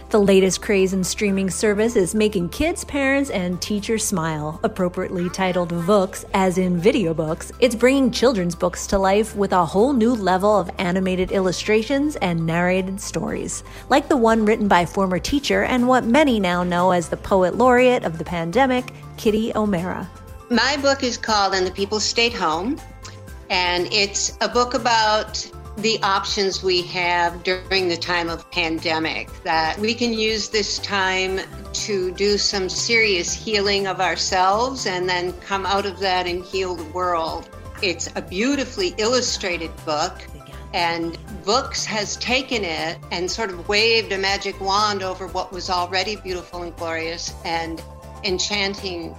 The latest craze in streaming service is making kids, parents, and teachers smile. Appropriately titled Vooks, as in video books, it's bringing children's books to life with a whole new level of animated illustrations and narrated stories. Like the one written by former teacher and what many now know as the poet laureate of the pandemic, Kitty O'Meara. My book is called And the People Stayed Home, and it's a book about the options we have during the time of pandemic, that we can use this time to do some serious healing of ourselves and then come out of that and heal the world. It's a beautifully illustrated book, and Vooks has taken it and sort of waved a magic wand over what was already beautiful and glorious and enchanting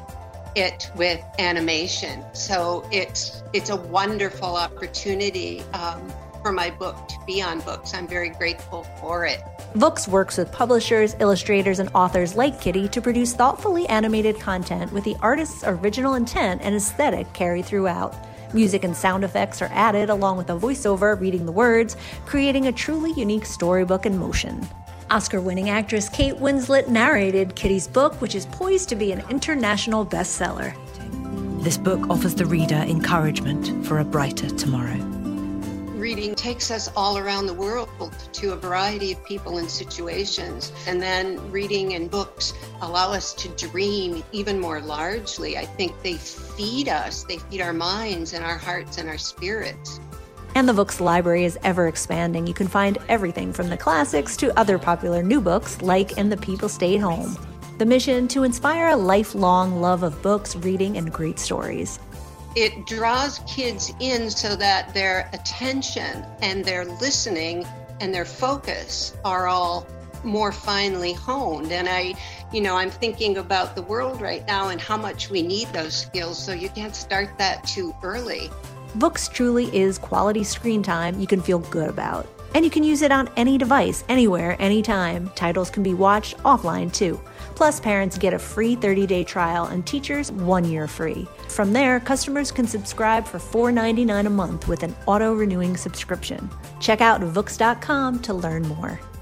it with animation. So it's a wonderful opportunity for my book to be on Vooks. I'm very grateful for it. Vooks works with publishers, illustrators, and authors like Kitty to produce thoughtfully animated content with the artist's original intent and aesthetic carried throughout. Music and sound effects are added along with a voiceover reading the words, creating a truly unique storybook in motion. Oscar-winning actress Kate Winslet narrated Kitty's book, which is poised to be an international bestseller. This book offers the reader encouragement for a brighter tomorrow. Reading takes us all around the world to a variety of people and situations. And then reading and books allow us to dream even more largely. I think they feed us, they feed our minds and our hearts and our spirits. And the Vooks library is ever expanding. You can find everything from the classics to other popular new books like And the People Stayed Home. The mission to inspire a lifelong love of books, reading, and great stories. It draws kids in so that their attention and their listening and their focus are all more finely honed. And I'm thinking about the world right now and how much we need those skills, so you can't start that too early. Vooks truly is quality screen time you can feel good about. And you can use it on any device, anywhere, anytime. Titles can be watched offline too. Plus, parents get a free 30-day trial and teachers 1 year free. From there, customers can subscribe for $4.99 a month with an auto-renewing subscription. Check out Vooks.com to learn more.